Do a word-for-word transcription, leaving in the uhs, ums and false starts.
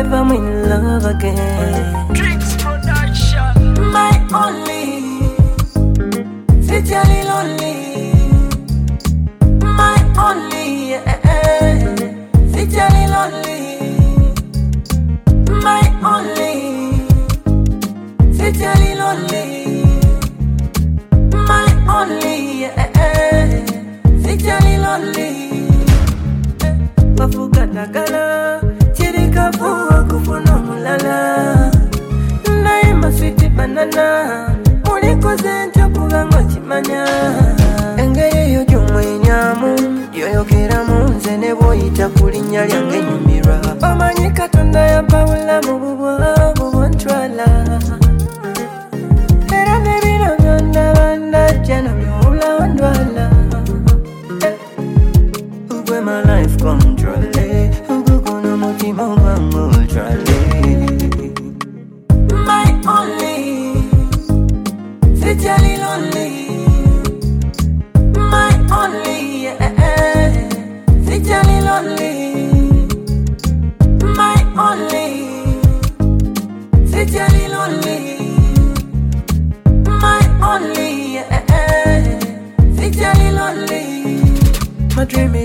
forever I'm in love again. Drinks production. My only, sincerely lonely. My only, yeah, sincerely lonely. My only, sincerely lonely. My only, yeah, sincerely lonely. Bafuka nakala, chirika fuwa kufuna mulala. Naima sweet banana, muliko zenja kugango chimanya. Engeye yo jumwe nyamu, yoyo kiramu, nzene boyita kulinya lyange nyumira. Omanyi katonda ya pawula mubuwa, buwa ntwala. Era nebino byonna banda jana byula ondwala. Ugwe my life control, ugwe kono mutima wangu ultrale. My only, sincerely lonely. My only, yeah, sincerely lonely. My only, sincerely lonely. My only, yeah, sincerely lonely. My dream is